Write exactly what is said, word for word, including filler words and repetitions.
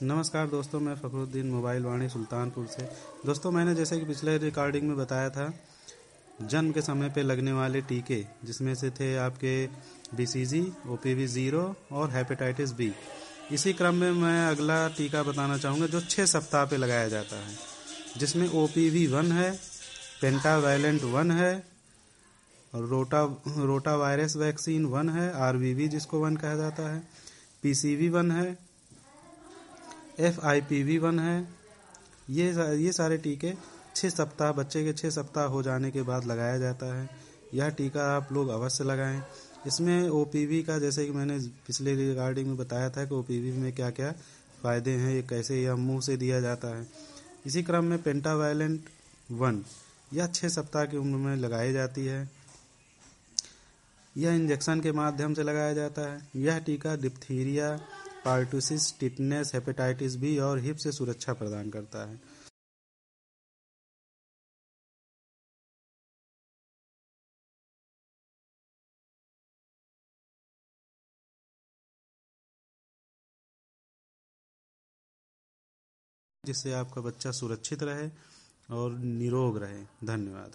नमस्कार दोस्तों, मैं फ़खरुद्दीन मोबाइल वाणी सुल्तानपुर से। दोस्तों, मैंने जैसे कि पिछले रिकॉर्डिंग में बताया था, जन्म के समय पे लगने वाले टीके जिसमें से थे आपके बीसीजी, ओपीवी ज़ीरो और हेपेटाइटिस बी। इसी क्रम में मैं अगला टीका बताना चाहूँगा जो छः सप्ताह पे लगाया जाता है, जिसमें ओपीवी वन है, पेंटावैलेंट वन है, और रोटा रोटा वायरस वैक्सीन वन है, आरवीवी जिसको वन कहा जाता है, पीसीवी वन है, F I P V one है। ये ये सारे टीके छः सप्ताह बच्चे के छः सप्ताह हो जाने के बाद लगाया जाता है। यह टीका आप लोग अवश्य लगाएं। इसमें ओ पी वी का, जैसे कि मैंने पिछले रिगार्डिंग में बताया था कि ओ पी वी में क्या क्या फ़ायदे हैं, ये कैसे यह मुंह से दिया जाता है। इसी क्रम में पेंटावैलेंट वन यह छः सप्ताह की उम्र में लगाई जाती है। यह इंजेक्शन के माध्यम से लगाया जाता है। यह टीका diphtheria, pertussis, tetanus, hepatitis B और हिप से सुरक्षा प्रदान करता है। जिससे आपका बच्चा सुरक्षित रहे और निरोग रहे। धन्यवाद।